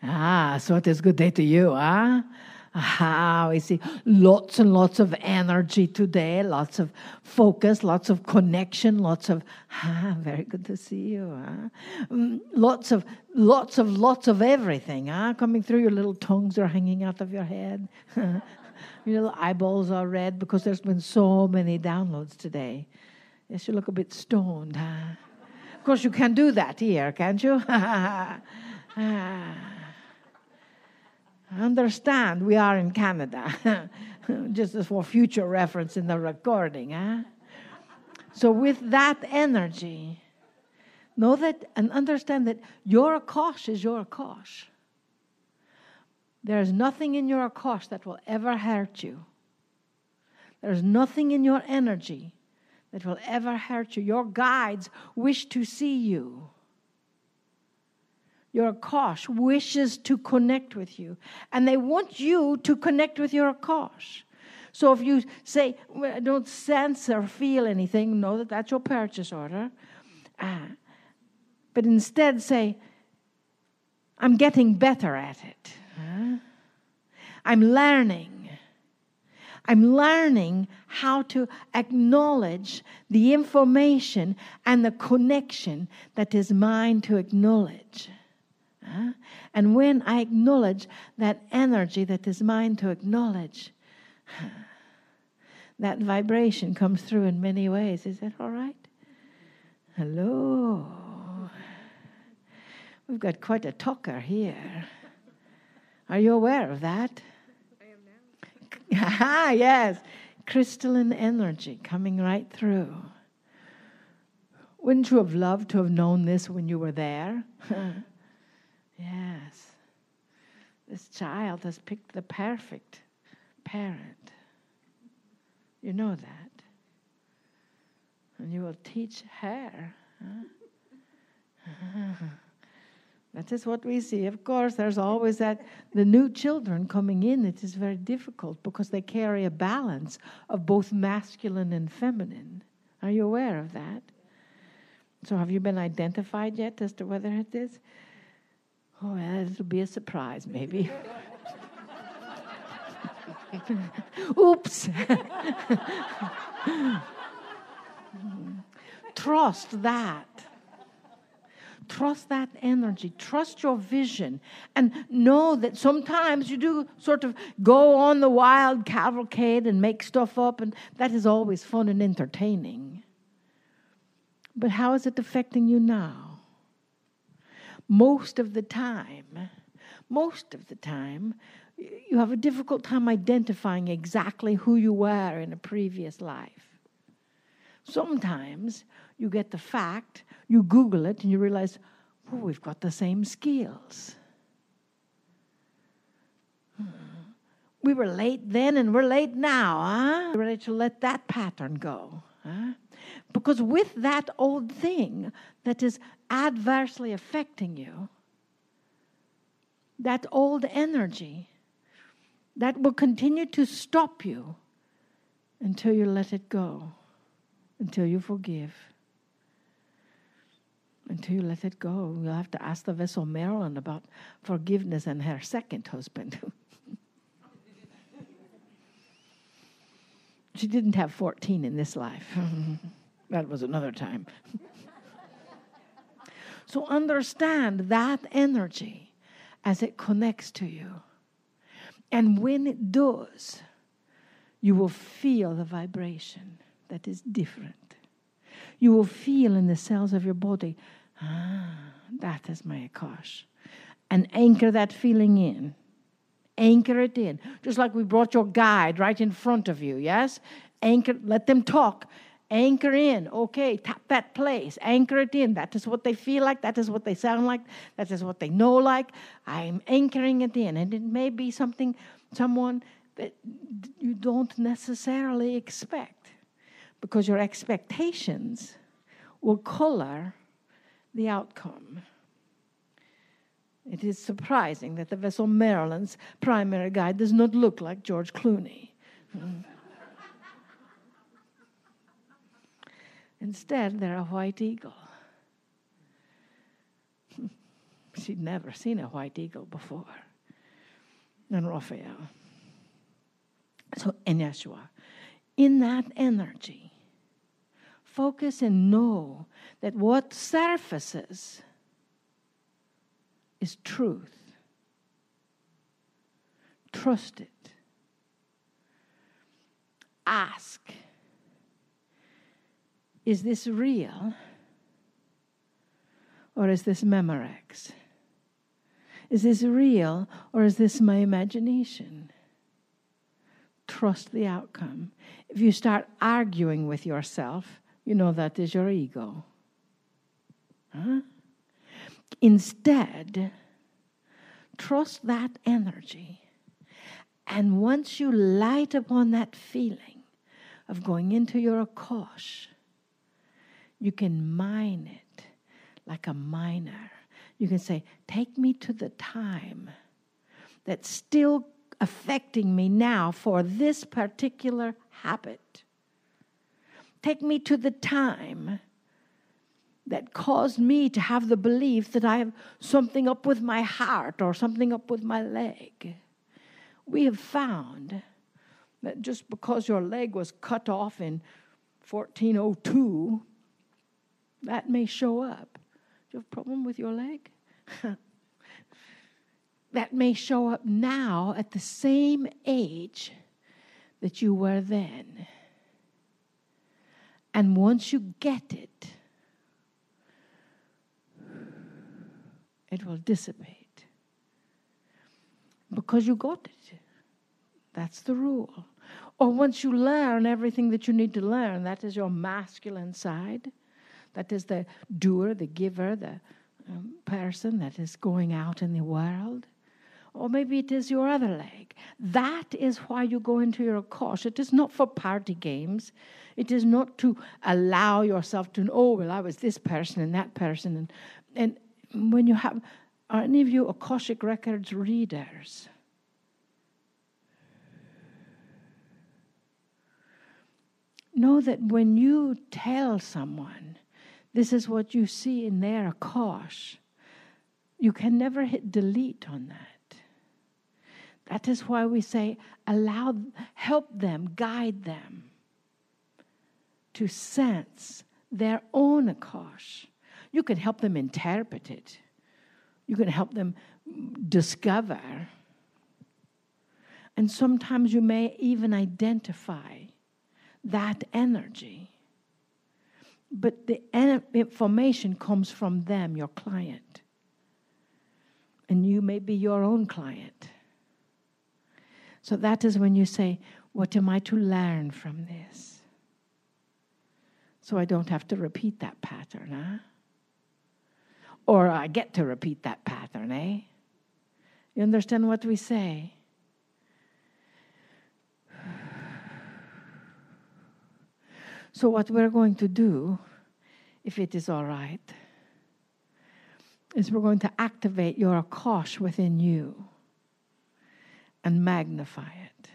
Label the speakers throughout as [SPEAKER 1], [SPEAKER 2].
[SPEAKER 1] So it is good day to you, huh? We see lots and lots of energy today, lots of focus, lots of connection, lots of, very good to see you, lots of everything, coming through. Your little tongues are hanging out of your head. Your little eyeballs are red because there's been so many downloads today. Yes, you look a bit stoned, Of course, you can do that here, can't you? Understand, we are in Canada, just as for future reference in the recording. So with that energy, know that and understand that your Akosh is your Akosh. There is nothing in your Akosh that will ever hurt you. There is nothing in your energy that will ever hurt you. Your guides wish to see you. Your Akosh wishes to connect with you. And they want you to connect with your Akosh. So if you say, well, I don't sense or feel anything, know that that's your purchase order. But instead say, I'm getting better at it. I'm learning. I'm learning how to acknowledge the information and the connection that is mine to acknowledge. And when I acknowledge that energy that is mine to acknowledge, that vibration comes through in many ways. Is that all right? Hello. We've got quite a talker here. Are you aware of that?
[SPEAKER 2] I am now.
[SPEAKER 1] Yes. Crystalline energy coming right through. Wouldn't you have loved to have known this when you were there? Yes. This child has picked the perfect parent. You know that. And you will teach her. That is what we see. Of course, there's always the new children coming in. It is very difficult because they carry a balance of both masculine and feminine. Are you aware of that? So have you been identified yet as to whether it is? Oh, well, it'll be a surprise, maybe. Oops. Trust that. Trust that energy. Trust your vision. And know that sometimes you do sort of go on the wild cavalcade and make stuff up, and that is always fun and entertaining. But how is it affecting you now? Most of the time, you have a difficult time identifying exactly who you were in a previous life. Sometimes you get the fact, you Google it, and you realize, oh, we've got the same skills. We were late then and we're late now, We're ready to let that pattern go, Because with that old thing that is adversely affecting you, that old energy, that will continue to stop you until you let it go, until you forgive. Until you let it go. You'll have to ask the vessel Marilyn about forgiveness and her second husband. She didn't have 14 in this life. That was another time. So understand that energy as it connects to you. And when it does, you will feel the vibration that is different. You will feel in the cells of your body, that is my Akosh. And anchor that feeling in. Anchor it in. Just like we brought your guide right in front of you, yes? Anchor, let them talk. Anchor in. Okay, tap that place. Anchor it in. That is what they feel like. That is what they sound like. That is what they know like. I'm anchoring it in. And it may be someone that you don't necessarily expect. Because your expectations will color the outcome. It is surprising that the vessel Marilyn's primary guide does not look like George Clooney. Instead, they're a white eagle. she'd never seen a white eagle before. And Raphael. So, in Yeshua, in that energy, focus and know that what surfaces is truth. Trust it. Ask, is this real or is this Memorex? Is this real or is this my imagination? Trust the outcome. If you start arguing with yourself, you know that is your ego. Huh? Instead, trust that energy. And once you light upon that feeling of going into your Akosh, you can mine it like a miner. You can say, take me to the time that's still affecting me now for this particular habit. Take me to the time that caused me to have the belief that I have something up with my heart or something up with my leg. We have found that just because your leg was cut off in 1402, that may show up. Do you have a problem with your leg? That may show up now at the same age that you were then. And once you get it, it will dissipate. Because you got it. That's the rule. Or once you learn everything that you need to learn, that is your masculine side. That is the doer, the giver, the person that is going out in the world. Or maybe it is your other leg. That is why you go into your Akosh. It is not for party games. It is not to allow yourself to, oh, well, I was this person and that person. And when you have, are any of you Akashic Records readers? Know that when you tell someone, this is what you see in their Akosh, you can never hit delete on that. That is why we say, help them, guide them to sense their own Akosh. You can help them interpret it. You can help them discover. And sometimes you may even identify that energy. But the information comes from them, your client. And you may be your own client. So that is when you say, what am I to learn from this? So I don't have to repeat that pattern, huh? Or I get to repeat that pattern, eh? You understand what we say? So what we're going to do, if it is all right, is we're going to activate your Akosh within you and magnify it.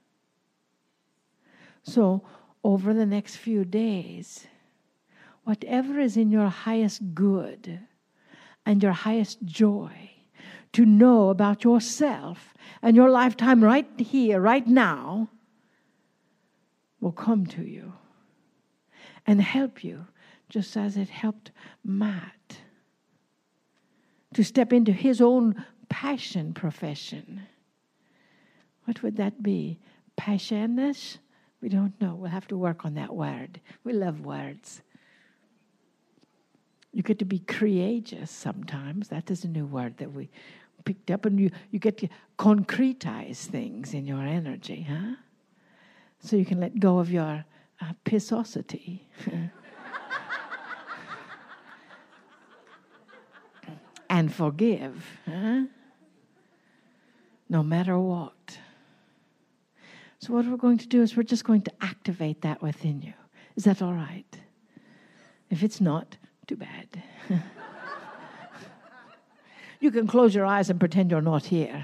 [SPEAKER 1] So over the next few days, whatever is in your highest good and your highest joy to know about yourself and your lifetime right here, right now, will come to you and help you, just as it helped Matt to step into his own passion profession. What would that be? Passionless? We don't know. We'll have to work on that word. We love words. You get to be courageous sometimes. That is a new word that we picked up. And you get to concretize things in your energy, huh? So you can let go of your pissosity. And forgive, huh? No matter what. So what we're going to do is we're just going to activate that within you. Is that all right? If it's not, too bad. You can close your eyes and pretend you're not here.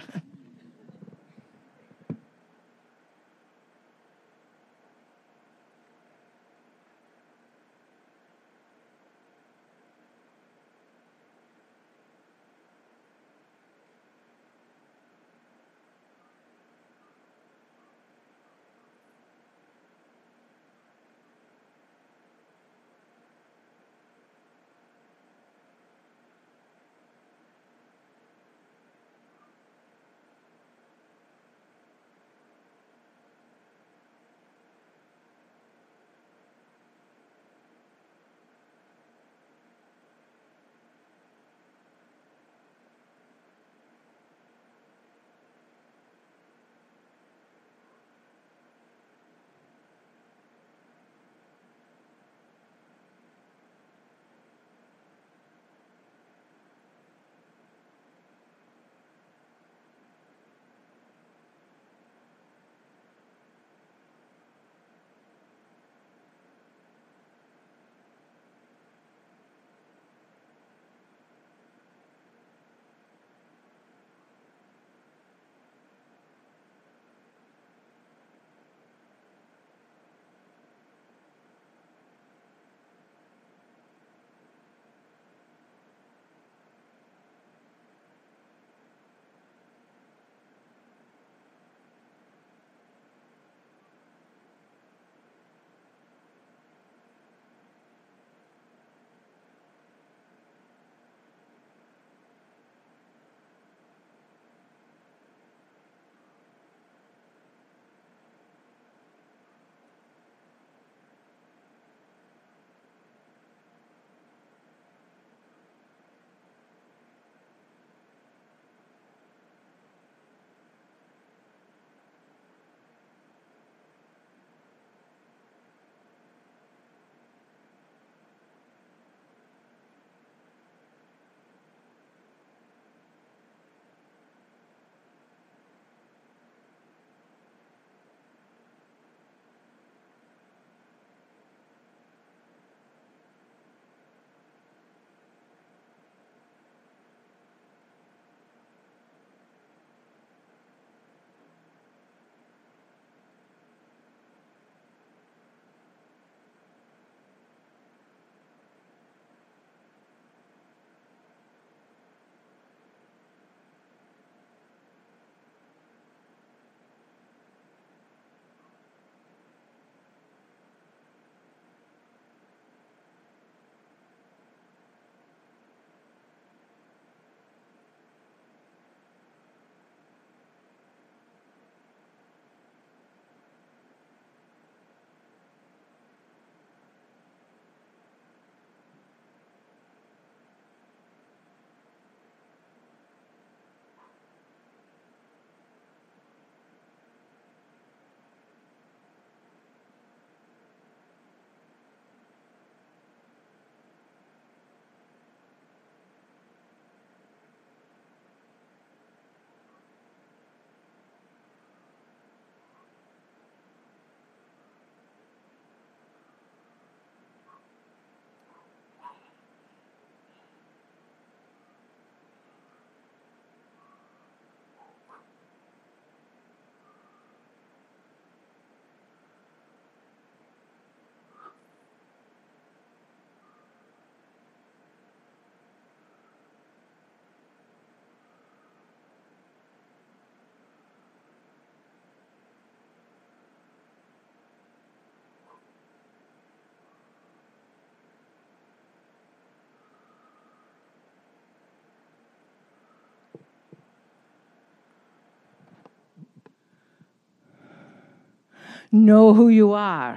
[SPEAKER 1] Know who you are.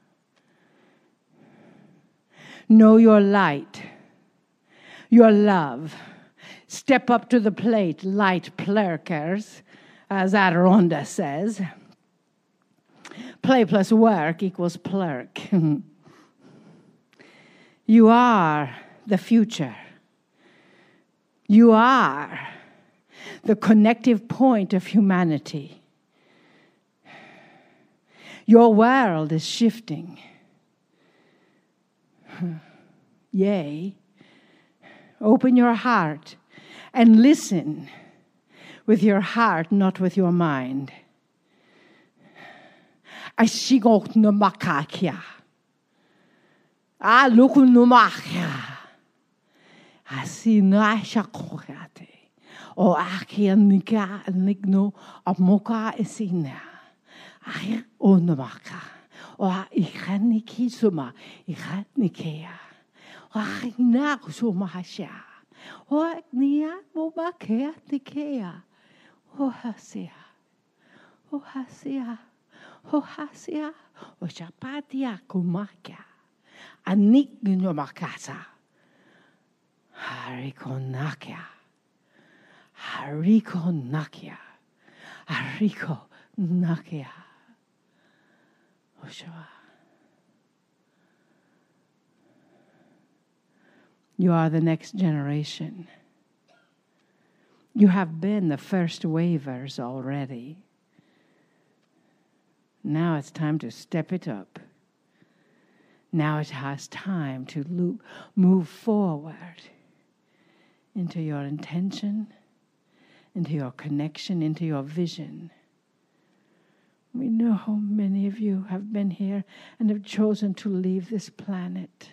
[SPEAKER 1] Know your light, your love. Step up to the plate, light plurkers, as Adironda says. Play plus work equals plurk. You are the future. You are the connective point of humanity. Your world is shifting. Yea, open your heart and listen with your heart, not with your mind. Ashigok no makakia. Luku no makia. Asina shakokate. O akia nika nigno amoka esina. Ai o no maka. O ikhaniki suma ikhanikea. O na suma hasha. O nia mo makea nikea. O hasia. O hasia. O hasia. O chapatia kumakia. Anik no makasa. Hariko nakia. Hariko nakia. Hariko nakia. Oshawa. You are the next generation. You have been the first wavers already. Now it's time to step it up. Now it has time to move forward into your intention, into your connection, into your vision. We know how many of you have been here and have chosen to leave this planet.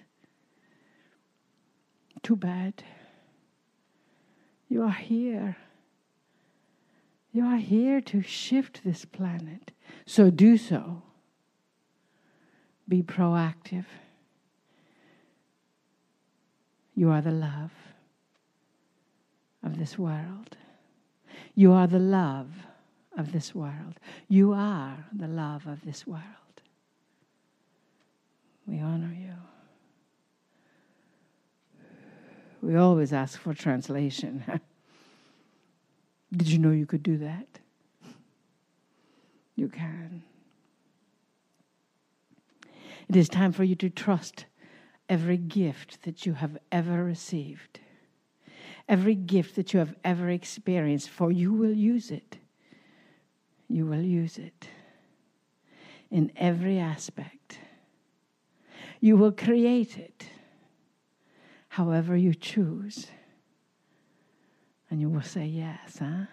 [SPEAKER 1] Too bad. You are here. You are here to shift this planet. So do so. Be proactive. You are the love of this world. You are the love of this world. You are the love of this world. We honor you. We always ask for translation. Did you know you could do that? You can. It is time for you to trust every gift that you have ever received, every gift that you have ever experienced, for you will use it. You will use it in every aspect. You will create it however you choose. And you will say yes, huh?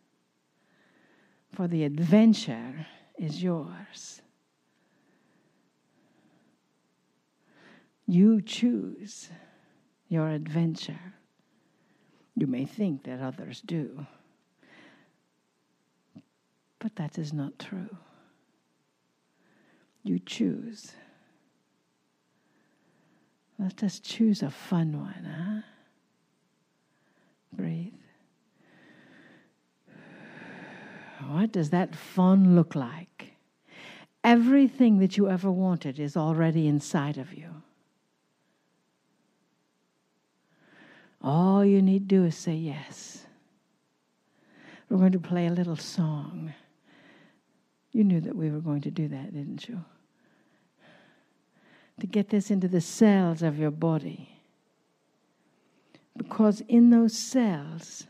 [SPEAKER 1] For the adventure is yours. You choose your adventure. You may think that others do, but that is not true. You choose. Let us choose a fun one, huh? Breathe. What does that fun look like? Everything that you ever wanted is already inside of you. All you need to do is say yes. We're going to play a little song. You knew that we were going to do that, didn't you? To get this into the cells of your body. Because in those cells,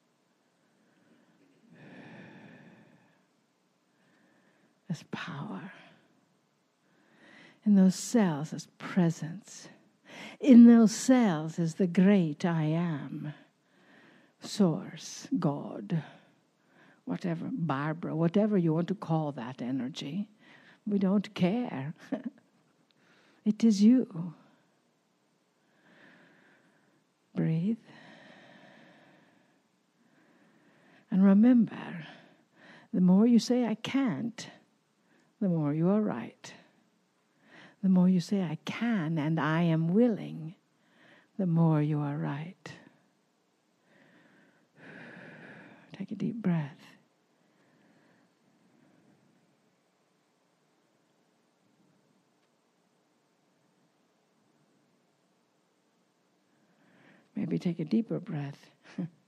[SPEAKER 1] there's power. In those cells is presence. In those cells is the great I am. Source, God, whatever, Barbara, whatever you want to call that energy. We don't care. It is you. Breathe. And remember, the more you say I can't, the more you are right. The more you say I can and I am willing, the more you are right. Take a deep breath. Maybe take a deeper breath.